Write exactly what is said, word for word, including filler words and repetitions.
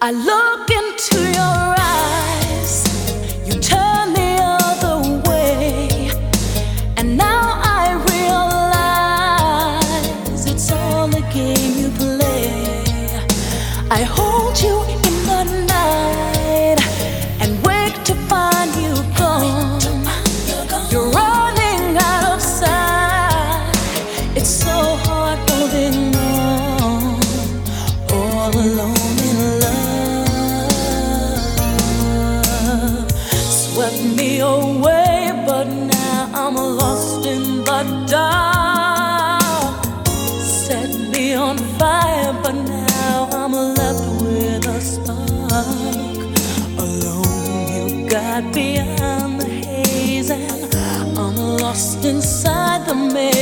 I look into your eyes, you turn the other way, and now I realize it's all a game you play. I hold you in the night and wake to find you gone. You're running out of sight. It's so hard holding on, all alone in love. Swept me away, but now I'm lost in the dark. Set me on fire, but now I'm left with a spark. Alone you got beyond the haze, and I'm lost inside the maze.